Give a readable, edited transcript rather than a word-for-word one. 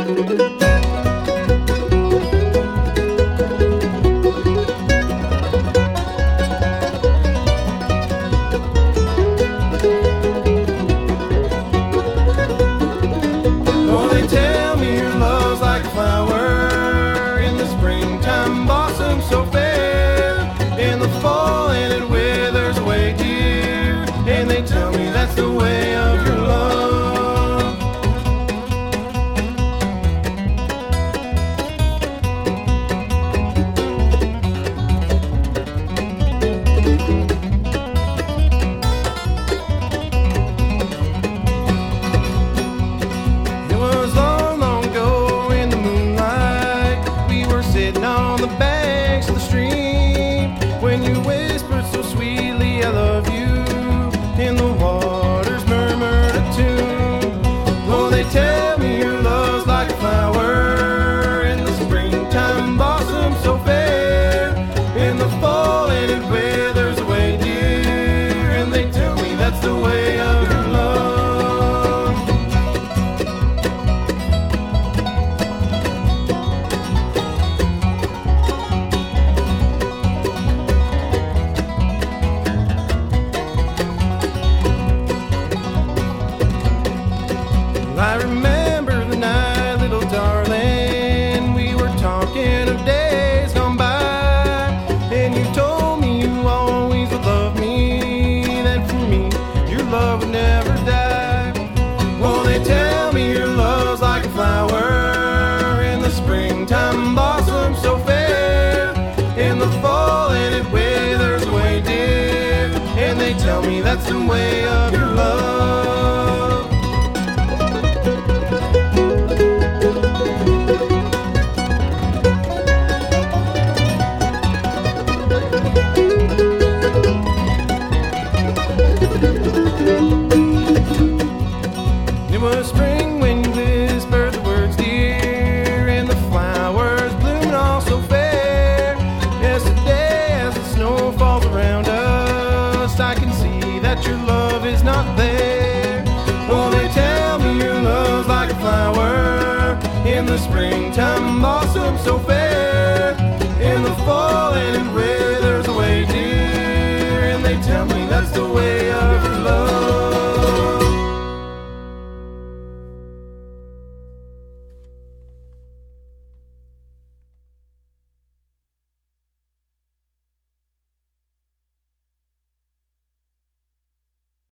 Oh, they tell me your love's like a flower in the springtime, blossoms so fair. In the fall and it withers away, dear. And they tell me that's the way of your love. It was long, long ago in the moonlight. We were sitting on the banks of the stream when you whispered so sweetly, I love you. In the waters murmured a tune. Oh, they tell me your love's like a flower in the springtime, blossom so fair. In the fall and it withers away, dear. And they tell me that's the way of your love. I remember the night, little darling, we were talking of days gone by, and you told me you always would love me, that for me your love would never die. Well, they tell me your love's like a flower in the springtime, blossom so fair. In the fall and it withers away, dear. And they tell me that's the way of your love. It was spring when you whispered the words, dear, and the flowers blooming all so fair. Yesterday, as the snow falls around us, I can see that your love is not there. Oh, they tell me your love's like a flower in the springtime, blossom so fair.